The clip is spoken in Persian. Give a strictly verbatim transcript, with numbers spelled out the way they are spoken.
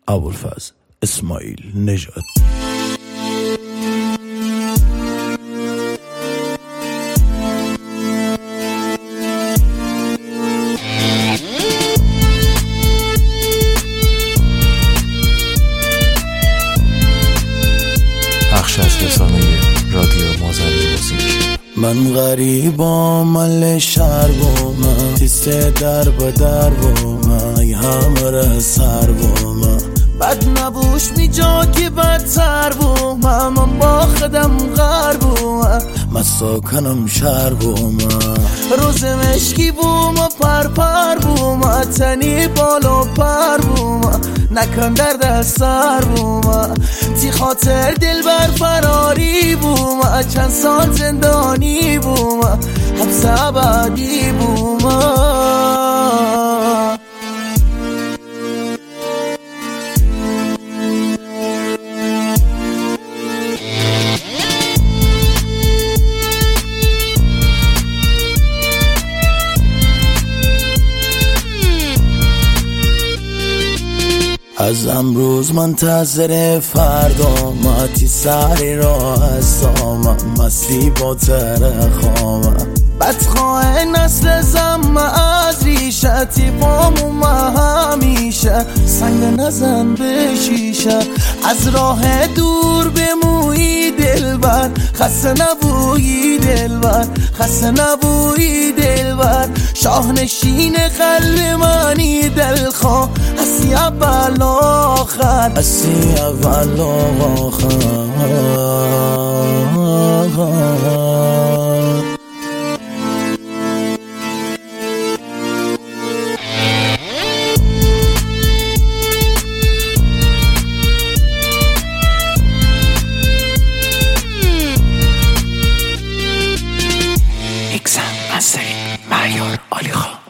ابوالفضل اسماعیل نژاد. بخش از رسانه رادیو مازندی موزیک. من غریبم ال شهر و من تیسته در به در و من ای همره سر و من بد نبوش می جا که بدتر و من من با خودم غرب و من من ساکنم شهر و من روز مشکی بو ما پر پر بو ما تنی بالا پر بو ما نکن درد سر بو ما تی خاطر دل بر فراری بو ما چند سال زندانی بو ما حبس ابدی بو ما. از امروز منتظر فردا ماتی سری را هستم مستی با ترخام بدخواه نسل زم از ریشه تیپامو ما همیشه سنگ نزن به شیشه از راه دور بمویی دلبر خسته نبویی دلبر خسته نبویی دلبر شاهنشین قلب منی دلخواه هستی اول آخر هستی اول آخر. اکسان مستری معیار عالی خواه.